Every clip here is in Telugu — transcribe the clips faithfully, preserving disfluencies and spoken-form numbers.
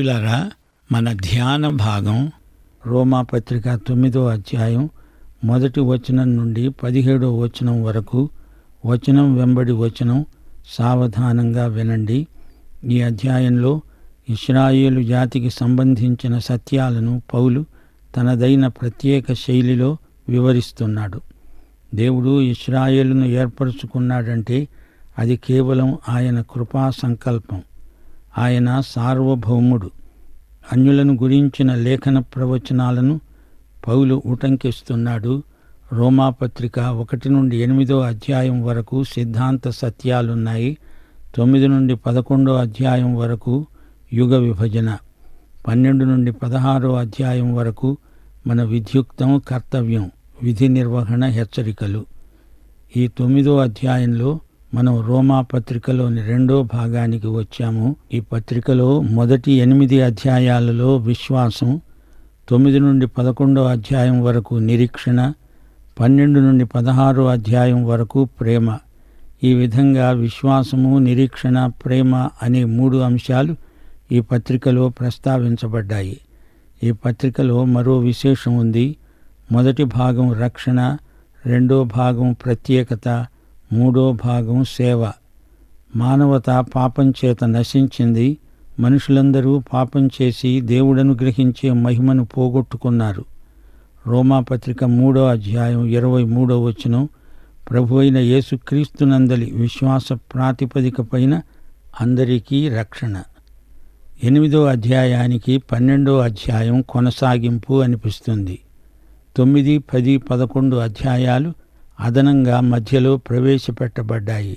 ప్రియులారా, మన ధ్యాన భాగం రోమాపత్రిక తొమ్మిదో అధ్యాయం మొదటి వచనం నుండి పదిహేడో వచనం వరకు. వచనం వెంబడి వచనం సావధానంగా వినండి. ఈ అధ్యాయంలో ఇశ్రాయేలు జాతికి సంబంధించిన సత్యాలను పౌలు తనదైన ప్రత్యేక శైలిలో వివరిస్తున్నాడు. దేవుడు ఇశ్రాయేలును ఏర్పరచుకున్నాడంటే అది కేవలం ఆయన కృపా సంకల్పం. ఆయన సార్వభౌముడు. అన్యులను గురించిన లేఖన ప్రవచనాలను పౌలు ఉటంకిస్తున్నాడు. రోమాపత్రిక ఒకటి నుండి ఎనిమిదో అధ్యాయం వరకు సిద్ధాంత సత్యాలున్నాయి. తొమ్మిది నుండి పదకొండో అధ్యాయం వరకు యుగ విభజన. పన్నెండు నుండి పదహారో అధ్యాయం వరకు మన విధ్యుక్తం, కర్తవ్యం, విధి నిర్వహణ, హెచ్చరికలు. ఈ తొమ్మిదో అధ్యాయంలో మనం రోమా పత్రికలోని రెండో భాగానికి వచ్చాము. ఈ పత్రికలో మొదటి ఎనిమిది అధ్యాయాలలో విశ్వాసం, తొమ్మిది నుండి పదకొండో అధ్యాయం వరకు నిరీక్షణ, పన్నెండు నుండి పదహారో అధ్యాయం వరకు ప్రేమ. ఈ విధంగా విశ్వాసము, నిరీక్షణ, ప్రేమ అనే మూడు అంశాలు ఈ పత్రికలో ప్రస్తావించబడ్డాయి. ఈ పత్రికలో మరో విశేషం ఉంది. మొదటి భాగం రక్షణ, రెండో భాగం ప్రత్యేకత, మూడో భాగం సేవ. మానవత పాపం చేత నశించింది. మనుషులందరూ పాపం చేసి దేవుడను గ్రహించే మహిమను పోగొట్టుకున్నారు. రోమాపత్రిక మూడో అధ్యాయం ఇరవై మూడో వచనం ప్రభువైన యేసుక్రీస్తునందలి విశ్వాస ప్రాతిపదిక పైన అందరికీ రక్షణ. ఎనిమిదో అధ్యాయానికి పన్నెండో అధ్యాయం కొనసాగింపు అనిపిస్తుంది. తొమ్మిది, పది, పదకొండు అధ్యాయాలు అదనంగా మధ్యలో ప్రవేశపెట్టబడ్డాయి.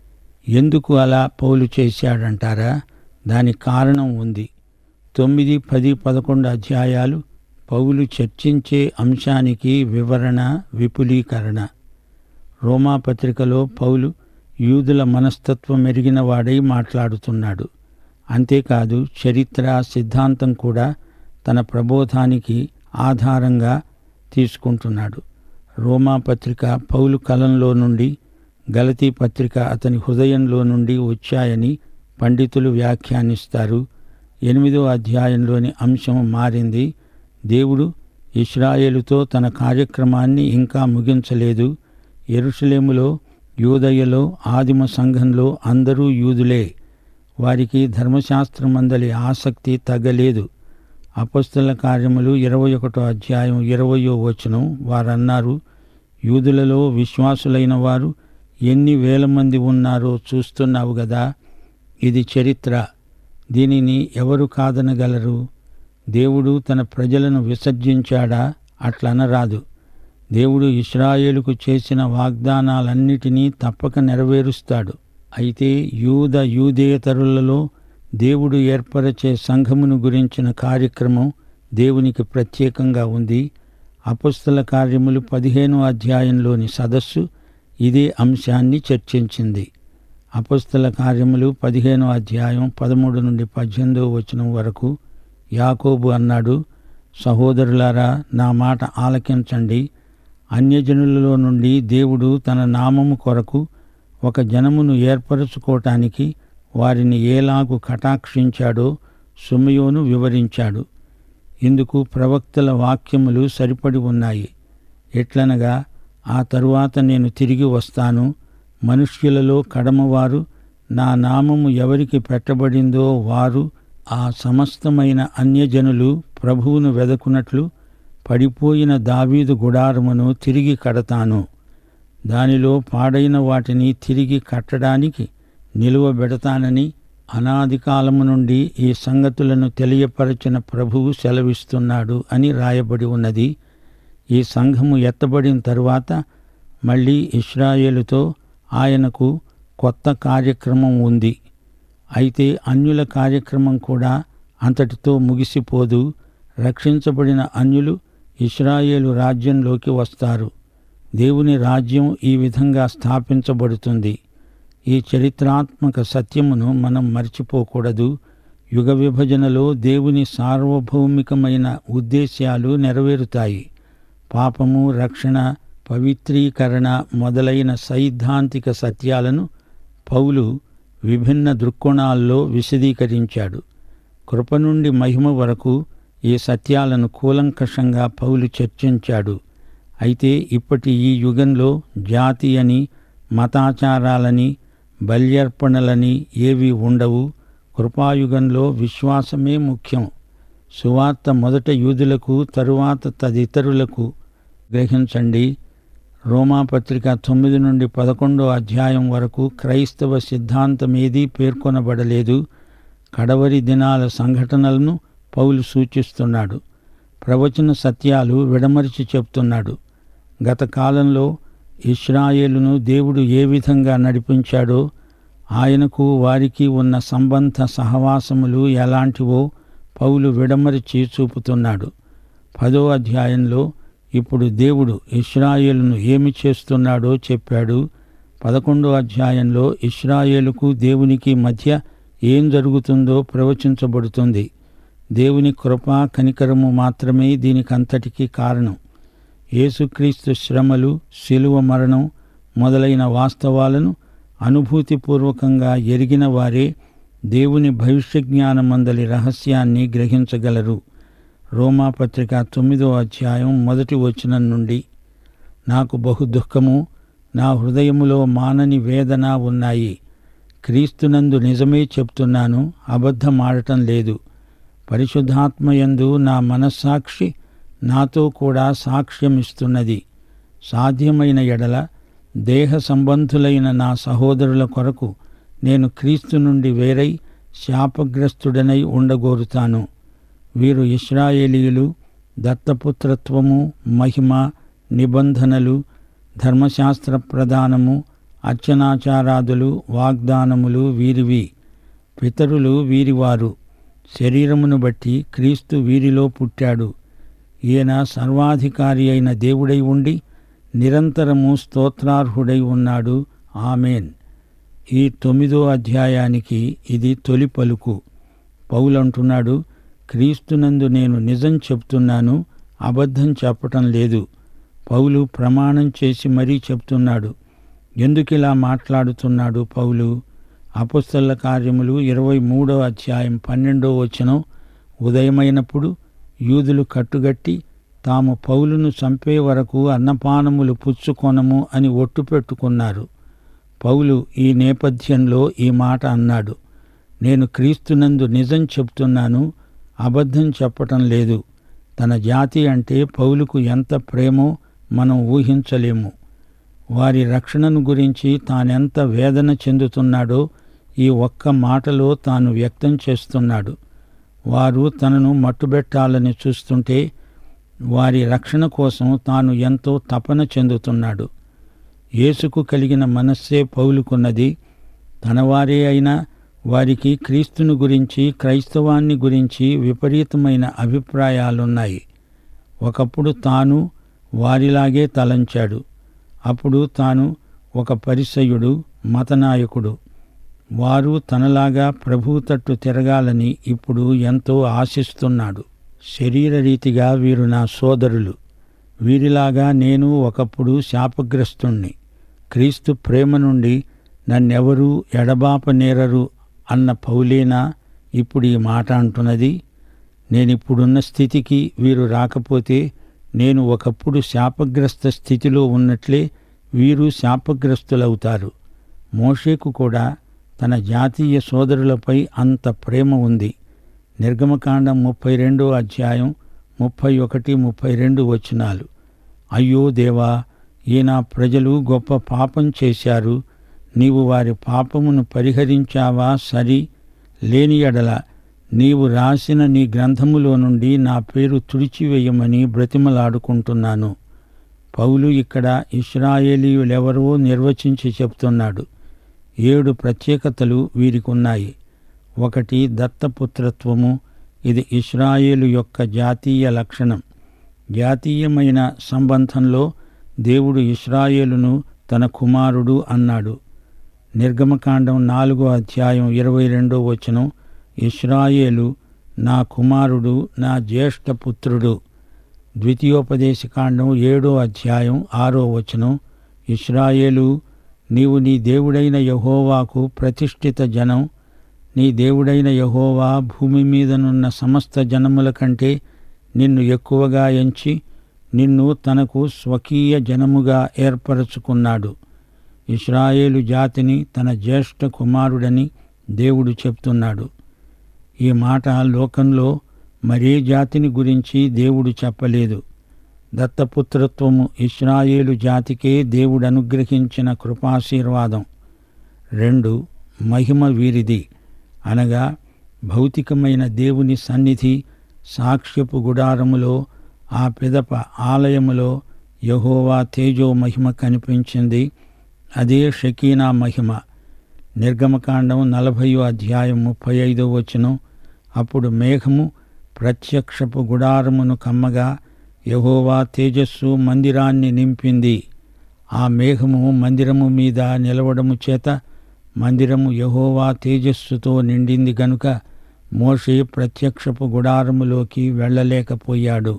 ఎందుకు అలా పౌలు చేశాడంటారా? దానికి కారణం ఉంది. తొమ్మిది, పది, పదకొండు అధ్యాయాలు పౌలు చర్చించే అంశానికి వివరణ, విపులీకరణ. రోమాపత్రికలో పౌలు యూదుల మనస్తత్వం ఎరిగిన వాడై మాట్లాడుతున్నాడు. అంతేకాదు చరిత్ర, సిద్ధాంతం కూడా తన ప్రబోధానికి ఆధారంగా తీసుకుంటున్నాడు. రోమాపత్రిక పౌలు కలంలో నుండి, గలతీ పత్రిక అతని హృదయంలో నుండి వచ్చాయని పండితులు వ్యాఖ్యానిస్తారు. ఎనిమిదో అధ్యాయంలోని అంశం మారింది. దేవుడు ఇశ్రాయేలుతో తన కార్యక్రమాన్ని ఇంకా ముగించలేదు. యెరూషలేములో, యూదయలో, ఆదిమ సంఘంలో అందరూ యూదులే. వారికి ధర్మశాస్త్రమందలి ఆసక్తి తగ్గలేదు. అపొస్తలుల కార్యములు ఇరవై ఒకటో అధ్యాయం ఇరవయో వచనం వారన్నారు, యూదులలో విశ్వాసులైన వారు ఎన్ని వేల మంది ఉన్నారో చూస్తున్నావు గదా. ఇది చరిత్ర. దీనిని ఎవరు కాదనగలరు? దేవుడు తన ప్రజలను విసర్జించాడా? అట్లనరాదు. దేవుడు ఇశ్రాయేలుకు చేసిన వాగ్దానాలన్నిటినీ తప్పక నెరవేరుస్తాడు. అయితే యూద యూదేతరులలో దేవుడు ఏర్పరచే సంఘమును గురించిన కార్యక్రమం దేవునికి ప్రత్యేకంగా ఉంది. అపొస్తలుల కార్యములు పదిహేనో అధ్యాయంలోని సదస్సు ఇదే అంశాన్ని చర్చించింది. అపొస్తలుల కార్యములు పదిహేనో అధ్యాయం పదమూడు నుండి పద్దెనిమిదో వచనం వరకు యాకోబు అన్నాడు, సహోదరులారా, నా మాట ఆలకించండి. అన్యజనులలో నుండి దేవుడు తన నామము కొరకు ఒక జనమును ఏర్పరచుకోవటానికి వారిని ఏలాగు కటాక్షించాడో షిమ్యోను వివరించాడు. ఇందుకు ప్రవక్తల వాక్యములు సరిపడి ఉన్నాయి. ఎట్లనగా, ఆ తరువాత నేను తిరిగి వస్తాను, మనుష్యులలో కడమవారు నా నామము ఎవరికి పెట్టబడిందో వారు, ఆ సమస్తమైన అన్యజనులు ప్రభువును వెదకునట్లు పడిపోయిన దావీదు గుడారమును తిరిగి కడతాను. దానిలో పాడైన వాటిని తిరిగి కట్టడానికి నిలువబెడతానని అనాది కాలము నుండి ఈ సంగతులను తెలియపరచిన ప్రభువు సెలవిస్తున్నాడు అని రాయబడి ఉన్నది. ఈ సంఘము ఎత్తబడిన తరువాత మళ్ళీ ఇశ్రాయేలుతో ఆయనకు కొత్త కార్యక్రమం ఉంది. అయితే అన్యుల కార్యక్రమం కూడా అంతటితో ముగిసిపోదు. రక్షించబడిన అన్యులు ఇశ్రాయేలు రాజ్యంలోకి వస్తారు. దేవుని రాజ్యం ఈ విధంగా స్థాపించబడుతుంది. ఈ చరిత్రాత్మక సత్యమును మనం మర్చిపోకూడదు. యుగ విభజనలో దేవుని సార్వభౌమికమైన ఉద్దేశ్యాలు నెరవేరుతాయి. పాపము, రక్షణ, పవిత్రీకరణ మొదలైన సైద్ధాంతిక సత్యాలను పౌలు విభిన్న దృక్కోణాల్లో విశదీకరించాడు. కృప నుండి మహిమ వరకు ఈ సత్యాలను కూలంకషంగా పౌలు చర్చించాడు. అయితే ఇప్పటి ఈ యుగంలో జాతి అని, మతాచారాలని, బల్యర్పణలని ఏవీ ఉండవు. కృపాయుగంలో విశ్వాసమే ముఖ్యం. సువార్త మొదట యూదులకు, తరువాత తదితరులకు. గ్రహించండి, రోమాపత్రిక తొమ్మిది నుండి పదకొండో అధ్యాయం వరకు క్రైస్తవ సిద్ధాంతమేదీ పేర్కొనబడలేదు. కడవరి దినాల సంఘటనలను పౌలు సూచిస్తున్నాడు. ప్రవచన సత్యాలు విడమరిచి చెప్తున్నాడు. గత కాలంలో ఇశ్రాయేలును దేవుడు ఏ విధంగా నడిపించాడో, ఆయనకు వారికి ఉన్న సంబంధ సహవాసములు ఎలాంటివో పౌలు విడమరిచి చూపుతున్నాడు. పదో అధ్యాయంలో ఇప్పుడు దేవుడు ఇశ్రాయేలును ఏమి చేస్తున్నాడో చెప్పాడు. పదకొండో అధ్యాయంలో ఇశ్రాయేలుకు దేవునికి మధ్య ఏం జరుగుతుందో ప్రవచించబడుతుంది. దేవుని కృప, కనికరము మాత్రమే దీనికంతటికీ కారణం. యేసుక్రీస్తు శ్రమలు, శిలువ మరణం మొదలైన వాస్తవాలను అనుభూతిపూర్వకంగా ఎరిగిన వారే దేవుని భవిష్యజ్ఞానమందలి రహస్యాన్ని గ్రహించగలరు. రోమాపత్రిక తొమ్మిదో అధ్యాయం మొదటి వచనం నుండి, నాకు బహు దుఃఖము, నా హృదయములో మానని వేదన ఉన్నాయి. క్రీస్తునందు నిజమే చెప్తున్నాను, అబద్ధమాడటం లేదు. పరిశుద్ధాత్మయందు నా మనస్సాక్షి నాతో కూడా సాక్ష్యమిస్తున్నది. సాధ్యమైన ఎడల దేహ సంబంధులైన నా సహోదరుల కొరకు నేను క్రీస్తు నుండి వేరై శాపగ్రస్తుడనై ఉండగోరుతాను. వీరు ఇశ్రాయేలీయులు, దత్తపుత్రత్వము, మహిమ, నిబంధనలు, ధర్మశాస్త్ర ప్రదానము, అర్చనాచారాదులు, వాగ్దానములు వీరివి. పితరులు వీరివారు. శరీరమును బట్టి క్రీస్తు వీరిలో పుట్టాడు. ఈయన సర్వాధికారి అయిన దేవుడై ఉండి నిరంతరము స్తోత్రార్హుడై ఉన్నాడు. ఆమేన్. ఈ తొమ్మిదో అధ్యాయానికి ఇది తొలి పలుకు. పౌలంటున్నాడు, క్రీస్తునందు నేను నిజం చెప్తున్నాను, అబద్ధం చెప్పటం లేదు. పౌలు ప్రమాణం చేసి మరీ చెప్తున్నాడు. ఎందుకిలా మాట్లాడుతున్నాడు పౌలు? అపొస్తలుల కార్యములు ఇరవై మూడో అధ్యాయం పన్నెండో వచనం, ఉదయమైనప్పుడు యూదులు కట్టుగట్టి తాము పౌలును చంపే వరకు అన్నపానములు పుచ్చుకొనము అని ఒట్టు పెట్టుకున్నారు. పౌలు ఈ నేపథ్యంలో ఈ మాట అన్నాడు, నేను క్రీస్తునందు నిజం చెప్తున్నాను, అబద్ధం చెప్పటం లేదు. తన జాతి అంటే పౌలుకు ఎంత ప్రేమో మనం ఊహించలేము. వారి రక్షణను గురించి తానెంత వేదన చెందుతున్నాడో ఈ ఒక్క మాటలో తాను వ్యక్తం చేస్తున్నాడు. వారు తనను మట్టుబెట్టాలని చూస్తుంటే వారి రక్షణ కోసం తాను ఎంతో తపన చెందుతున్నాడు. యేసుకు కలిగిన మనస్సే పౌలుకున్నది. తనవారే అయినా వారికి క్రీస్తును గురించి, క్రైస్తవాన్ని గురించి విపరీతమైన అభిప్రాయాలున్నాయి. ఒకప్పుడు తాను వారిలాగే తలంచాడు. అప్పుడు తాను ఒక పరిసయ్యుడు, మతనాయకుడు. వారు తనలాగా ప్రభువు తట్టు తిరగాలని ఇప్పుడు ఎంతో ఆశిస్తున్నాడు. శరీరరీతిగా వీరు నా సోదరులు. వీరిలాగా నేను ఒకప్పుడు శాపగ్రస్తుణ్ణి. క్రీస్తు ప్రేమ నుండి నన్నెవరూ ఎడబాపనేరరు అన్న పౌలేనా ఇప్పుడు ఈ మాట అంటున్నది? నేనిప్పుడున్న స్థితికి వీరు రాకపోతే నేను ఒకప్పుడు శాపగ్రస్త స్థితిలో ఉన్నట్లే వీరు శాపగ్రస్తులవుతారు. మోషేకు కూడా తన జాతీయ సోదరులపై అంత ప్రేమ ఉంది. నిర్గమకాండం ముప్పై రెండో అధ్యాయం ముప్పై ఒకటి ముప్పై రెండు వచనాలు. అయ్యో దేవా, ఈ నా ప్రజలు గొప్ప పాపం చేశారు. నీవు వారి పాపమును పరిహరించావా? సరి లేని ఎడల నీవు రాసిన నీ గ్రంథములో నుండి నా పేరు తుడిచివేయమని బ్రతిమలాడుకుంటున్నాను. పౌలు ఇక్కడ ఇశ్రాయేలీయులెవరో నిర్వచించి చెప్తున్నాడు. ఏడు ప్రత్యేకతలు వీరికున్నాయి. ఒకటి దత్తపుత్రత్వము. ఇది ఇశ్రాయేలు యొక్క జాతీయ లక్షణం. జాతీయమైన సంబంధంలో దేవుడు ఇశ్రాయేలును తన కుమారుడు అన్నాడు. నిర్గమకాండం నాలుగో అధ్యాయం ఇరవై రెండో వచనం, ఇశ్రాయేలు నా కుమారుడు, నా జ్యేష్ఠపుత్రుడు. ద్వితీయోపదేశకాండం ఏడో అధ్యాయం ఆరో వచనం, ఇశ్రాయేలు నీవు నీ దేవుడైన యెహోవాకు ప్రతిష్ఠిత జనం, నీ దేవుడైన యెహోవా భూమి మీదనున్న సమస్త జనముల కంటే నిన్ను ఎక్కువగా ఎంచి నిన్ను తనకు స్వకీయ జనముగా ఏర్పరచుకున్నాడు. ఇశ్రాయేలు జాతిని తన జ్యేష్ఠ కుమారుడని దేవుడు చెప్తున్నాడు. ఈ మాట లోకంలో మరే జాతిని గురించి దేవుడు చెప్పలేదు. దత్తపుత్రత్వము ఇశ్రాయేలు జాతికే దేవుడు అనుగ్రహించిన కృపాశీర్వాదం. రెండు, మహిమ వీరిది, అనగా భౌతికమైన దేవుని సన్నిధి సాక్ష్యపు గుడారములో, ఆ పిదప ఆలయములో యెహోవా తేజో మహిమ కనిపించింది. అదే షకీనా మహిమ. నిర్గమకాండం నలభయో అధ్యాయం ముప్పై ఐదో వచనం. అప్పుడు మేఘము ప్రత్యక్షపు గుడారమును కమ్మగా యెహోవా తేజస్సు మందిరాన్ని నింపింది. ఆ మేఘము మందిరము మీద నిలవడము చేత మందిరము యెహోవా తేజస్సుతో నిండింది గనుక మోషే ప్రత్యక్షపు గుడారములోకి వెళ్ళలేకపోయాడు.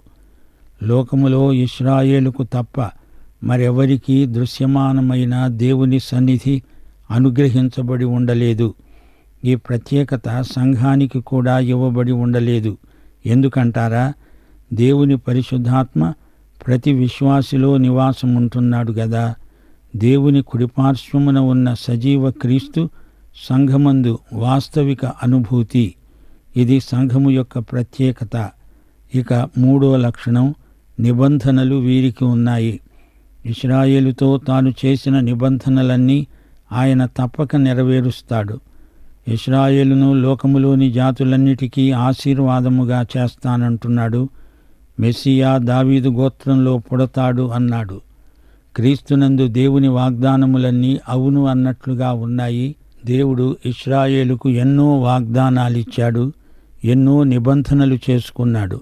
లోకములో ఇశ్రాయేలుకు తప్ప మరెవరికీ దృశ్యమానమైన దేవుని సన్నిధి అనుగ్రహించబడి ఉండలేదు. ఈ ప్రత్యేకత సంఘానికి కూడా ఇవ్వబడి ఉండలేదు. ఎందుకంటారా? దేవుని పరిశుద్ధాత్మ ప్రతి విశ్వాసిలో నివాసముంటున్నాడు గదా. దేవుని కుడిపార్శ్వమున ఉన్న సజీవ క్రీస్తు సంఘమందు వాస్తవిక అనుభూతి. ఇది సంఘము యొక్క ప్రత్యేకత. ఇక మూడో లక్షణం, నిబంధనలు వీరికి ఉన్నాయి. ఇశ్రాయేలుతో తాను చేసిన నిబంధనలన్నీ ఆయన తప్పక నెరవేరుస్తాడు. ఇశ్రాయేలును లోకములోని జాతులన్నిటికీ ఆశీర్వాదముగా చేస్తానంటున్నాడు. మెస్సియా దావీదు గోత్రంలో పుడతాడు అన్నాడు. క్రీస్తునందు దేవుని వాగ్దానములన్నీ అవును అన్నట్లుగా ఉన్నాయి. దేవుడు ఇశ్రాయేలుకు ఎన్నో వాగ్దానాలిచ్చాడు, ఎన్నో నిబంధనలు చేసుకున్నాడు.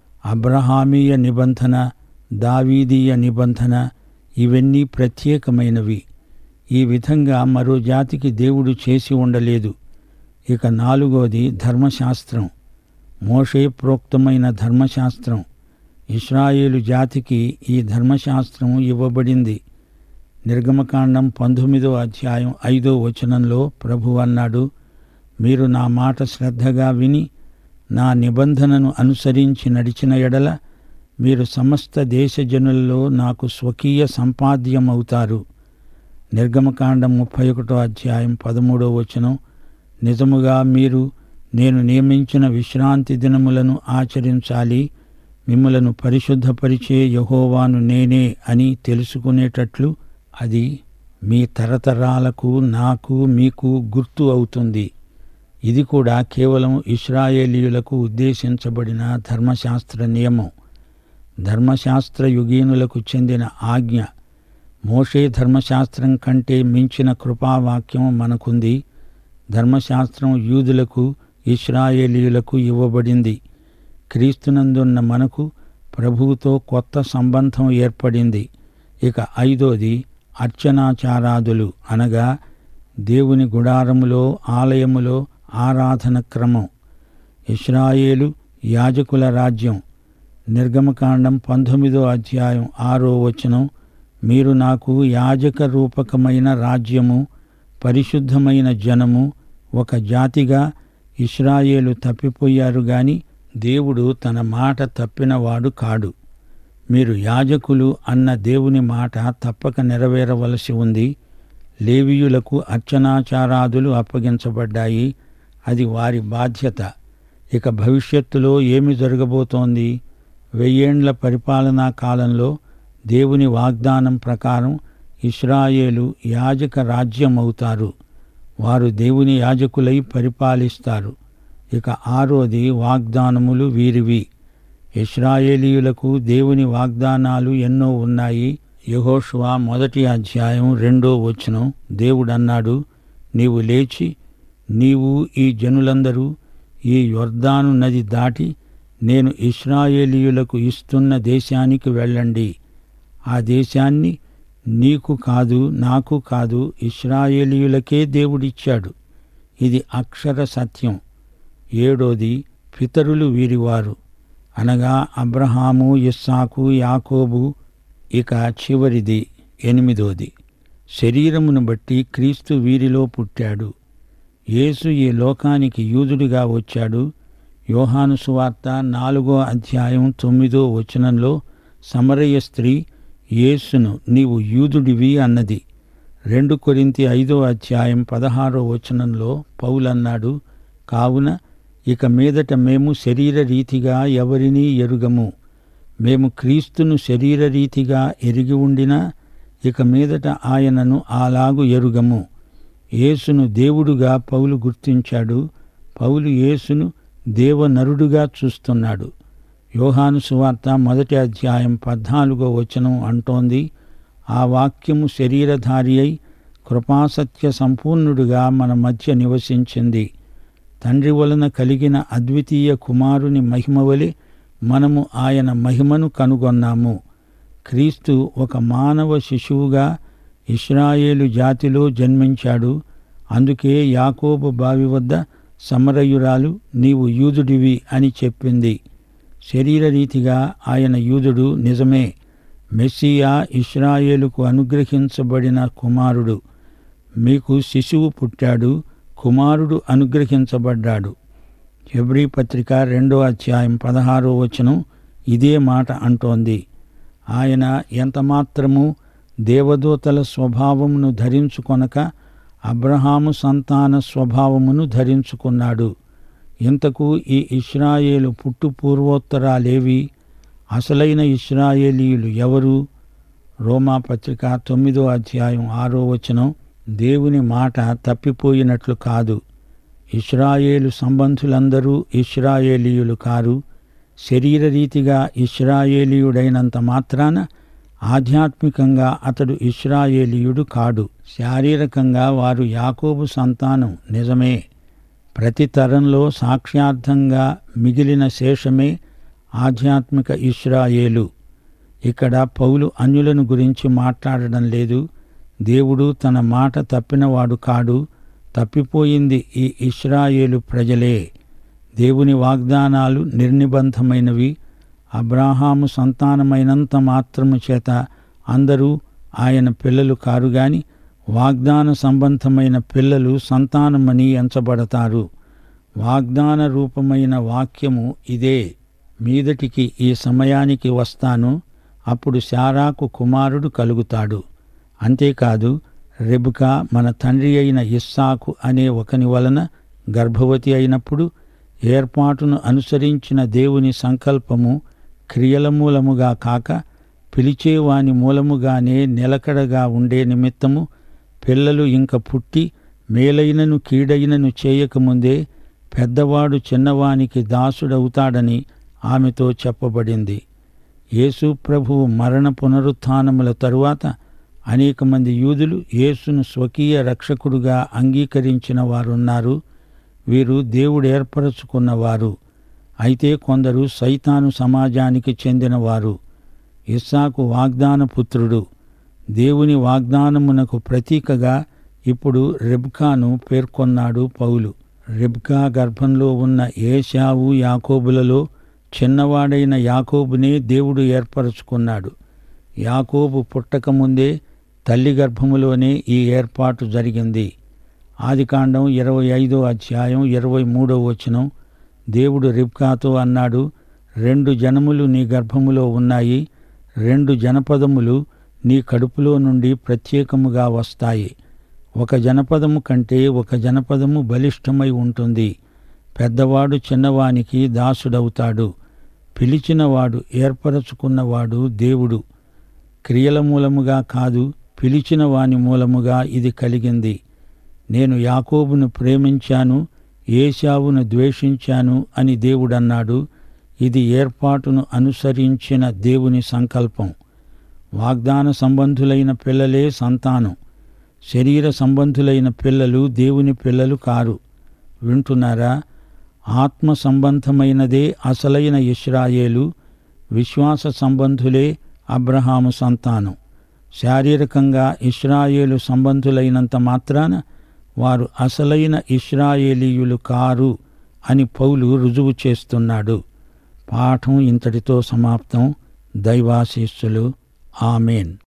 అబ్రహామీయ నిబంధన, దావీదీయ నిబంధన, ఇవన్నీ ప్రత్యేకమైనవి. ఈ విధంగా మరో జాతికి దేవుడు చేసి ఉండలేదు. ఇక నాలుగోది ధర్మశాస్త్రం. మోషే ప్రోక్తమైన ధర్మశాస్త్రం. ఇశ్రాయేలు జాతికి ఈ ధర్మశాస్త్రం ఇవ్వబడింది. నిర్గమకాండం పంతొమ్మిదో అధ్యాయం ఐదో వచనంలో ప్రభు అన్నాడు, మీరు నా మాట శ్రద్ధగా విని నా నిబంధనను అనుసరించి నడిచిన ఎడల మీరు సమస్త దేశజనులలో నాకు స్వకీయ సంపాద్యమవుతారు. నిర్గమకాండం ముప్పై ఒకటో అధ్యాయం పదమూడో వచనం. నిజముగా మీరు నేను నియమించిన విశ్రాంతి దినములను ఆచరించాలి, మిమ్ములను పరిశుద్ధపరిచే యెహోవాను నేనే అని తెలుసుకునేటట్లు అది మీ తరతరాలకు నాకు మీకు గుర్తు అవుతుంది. ఇది కూడా కేవలం ఇశ్రాయేలీయులకు ఉద్దేశించబడిన ధర్మశాస్త్ర నియమం, ధర్మశాస్త్ర యుగీనులకు చెందిన ఆజ్ఞ. మోషే ధర్మశాస్త్రం కంటే మించిన కృపావాక్యం మనకుంది. ధర్మశాస్త్రం యూదులకు, ఇశ్రాయేలీయులకు ఇవ్వబడింది. క్రీస్తునందున్న మనకు ప్రభువుతో కొత్త సంబంధం ఏర్పడింది. ఇక ఐదోది అర్చనాచారాదులు, అనగా దేవుని గుడారములో, ఆలయములో ఆరాధన క్రమం. ఇశ్రాయేలు యాజకుల రాజ్యం. నిర్గమకాండం పంతొమ్మిదో అధ్యాయం ఆరో వచనం. మీరు నాకు యాజక రూపకమైన రాజ్యము, పరిశుద్ధమైన జనము, ఒక జాతిగా. ఇశ్రాయేలు తప్పిపోయారు గాని దేవుడు తన మాట తప్పినవాడు కాడు. మీరు యాజకులు అన్న దేవుని మాట తప్పక నెరవేరవలసి ఉంది. లేవీయులకు అర్చనాచారాదులు అప్పగించబడ్డాయి. అది వారి బాధ్యత. ఇక భవిష్యత్తులో ఏమి జరగబోతోంది? వెయ్యేండ్ల పరిపాలనా కాలంలో దేవుని వాగ్దానం ప్రకారం ఇశ్రాయేలు యాజక రాజ్యమవుతారు. వారు దేవుని యాజకులై పరిపాలిస్తారు. ఇక ఆరోది వాగ్దానములు వీరివి. ఇశ్రాయేలీయులకు దేవుని వాగ్దానాలు ఎన్నో ఉన్నాయి. యెహోషువ మొదటి అధ్యాయం రెండో వచనం. దేవుడన్నాడు, నీవు లేచి నీవు ఈ జనులందరూ ఈ యొర్దాను నది దాటి నేను ఇశ్రాయేలీయులకు ఇస్తున్న దేశానికి వెళ్ళండి. ఆ దేశాన్ని నీకు కాదు, నాకు కాదు, ఇశ్రాయేలీయులకే దేవుడిచ్చాడు. ఇది అక్షర సత్యం. ఏడోది పితరులు వీరివారు, అనగా అబ్రహాము, ఇస్సాకు, యాకోబు. ఇక చివరిది ఎనిమిదోది శరీరమును బట్టి క్రీస్తు వీరిలో పుట్టాడు. యేసు ఈ లోకానికి యూదుడిగా వచ్చాడు. యోహాను సువార్త నాలుగో అధ్యాయం తొమ్మిదో వచనంలో సమరయ స్త్రీ యేసును నీవు యూదుడివి అన్నది. రెండు కొరింథీ ఐదో అధ్యాయం పదహారో వచనంలో పౌలన్నాడు, కావున ఇక మీదట మేము శరీరరీతిగా ఎవరినీ ఎరుగము. మేము క్రీస్తును శరీరరీతిగా ఎరిగి ఉండినా ఇక మీదట ఆయనను అలాగు ఎరుగము. యేసును దేవుడుగా పౌలు గుర్తించాడు. పౌలు యేసును దేవనరుడుగా చూస్తున్నాడు. యోహాను సువార్త మొదటి అధ్యాయం పద్నాలుగో వచనం అంటోంది, ఆ వాక్యము శరీరధారి అయి కృపాసత్య సంపూర్ణుడుగా మన మధ్య నివసించింది. తండ్రి వలన కలిగిన అద్వితీయ కుమారుని మహిమవలె మనము ఆయన మహిమను కనుగొన్నాము. క్రీస్తు ఒక మానవ శిశువుగా ఇశ్రాయేలు జాతిలో జన్మించాడు. అందుకే యాకోబు బావి వద్ద సమరయురాలు నీవు యూదుడివి అని చెప్పింది. శరీరరీతిగా ఆయన యూదుడు నిజమే. మెస్సియా ఇశ్రాయేలుకు అనుగ్రహించబడిన కుమారుడు. మీకు శిశువు పుట్టాడు, కుమారుడు అనుగ్రహించబడ్డాడు. హెబ్రీ పత్రిక రెండో అధ్యాయం పదహారో వచనం ఇదే మాట అంటోంది. ఆయన ఎంతమాత్రము దేవదూతల స్వభావమును ధరించుకొనక అబ్రహాము సంతాన స్వభావమును ధరించుకున్నాడు. ఇంతకు ఈ ఇశ్రాయేలు పుట్టు పూర్వోత్తరాలేవి? అసలైన ఇశ్రాయేలీయులు ఎవరు? రోమా పత్రిక తొమ్మిదో అధ్యాయం ఆరో వచనం దేవుని మాట తప్పిపోయినట్లు కాదు. ఇశ్రాయేలు సంబంధులందరూ ఇశ్రాయేలీయులు కారు. శరీరరీతిగా ఇశ్రాయేలీయుడైనంత మాత్రాన ఆధ్యాత్మికంగా అతడు ఇశ్రాయేలీయుడు కాడు. శారీరకంగా వారు యాకోబు సంతానం నిజమే. ప్రతి తరంలో సాక్ష్యార్థంగా మిగిలిన శేషమే ఆధ్యాత్మిక ఇశ్రాయేలు. ఇక్కడ పౌలు అన్యులను గురించి మాట్లాడడం లేదు. దేవుడు తన మాట తప్పినవాడు కాడు. తప్పిపోయింది ఈ ఇశ్రాయేలు ప్రజలే. దేవుని వాగ్దానాలు నిర్నిబంధమైనవి. అబ్రాహాము సంతానమైనంత మాత్రము చేత అందరూ ఆయన పిల్లలు కారుగాని వాగ్దాన సంబంధమైన పిల్లలు సంతానమని ఎంచబడతారు. వాగ్దాన రూపమైన వాక్యము ఇదే. మీదటికి ఈ సమయానికి వస్తాను, అప్పుడు శారాకు కుమారుడు కలుగుతాడు. అంతేకాదు, రెబెకా మన తండ్రి అయిన ఇస్సాకు అనే ఒకని వలన గర్భవతి అయినప్పుడు ఏర్పాటును అనుసరించిన దేవుని సంకల్పము క్రియల మూలముగా కాక పిలిచేవాని మూలముగానే నిలకడగా ఉండే నిమిత్తము పిల్లలు ఇంక పుట్టి మేలైనను కీడైనను చేయకముందే పెద్దవాడు చిన్నవానికి దాసుడవుతాడని ఆమెతో చెప్పబడింది. యేసు ప్రభువు మరణ పునరుత్థానముల తరువాత అనేక మంది యూదులు యేసును స్వకీయ రక్షకుడుగా అంగీకరించిన వారున్నారు. వీరు దేవుడు ఏర్పరచుకున్నవారు. అయితే కొందరు సైతాను సమాజానికి చెందినవారు. ఇస్సాకు వాగ్దాన పుత్రుడు. దేవుని వాగ్దానమునకు ప్రతీకగా ఇప్పుడు రెబ్కాను పేర్కొన్నాడు పౌలు. రెబ్కా గర్భంలో ఉన్న ఏశావు యాకోబులలో చిన్నవాడైన యాకోబునే దేవుడు ఏర్పరచుకున్నాడు. యాకోబు పుట్టకముందే తల్లి గర్భములోనే ఈ ఏర్పాటు జరిగింది. ఆదికాండం ఇరవై ఐదో అధ్యాయం ఇరవై మూడో వచనం దేవుడు రిబ్కాతో అన్నాడు, రెండు జనములు నీ గర్భములో ఉన్నాయి, రెండు జనపదములు నీ కడుపులో నుండి ప్రత్యేకముగా వస్తాయి. ఒక జనపదము కంటే ఒక జనపదము బలిష్టమై ఉంటుంది. పెద్దవాడు చిన్నవానికి దాసుడవుతాడు. పిలిచినవాడు ఏర్పరచుకున్నవాడు దేవుడు. క్రియల మూలముగా కాదు, పిలిచిన వాని మూలముగా ఇది కలిగింది. నేను యాకోబును ప్రేమించాను, ఏశావును ద్వేషించాను అని దేవుడన్నాడు. ఇది ఏర్పాటును అనుసరించిన దేవుని సంకల్పం. వాగ్దాన సంబంధులైన పిల్లలే సంతానం. శరీర సంబంధులైన పిల్లలు దేవుని పిల్లలు కారు. వింటున్నారా? ఆత్మ సంబంధమైనదే అసలైన ఇశ్రాయేలు. విశ్వాస సంబంధులే అబ్రహాము సంతానం. శారీరకంగా ఇశ్రాయేలు సంబంధులైనంత మాత్రాన వారు అసలైన ఇశ్రాయేలీయులు కారు అని పౌలు రుజువు చేస్తున్నాడు. పాఠం ఇంతటితో సమాప్తం. దైవాశీస్సులు. ఆమేన్.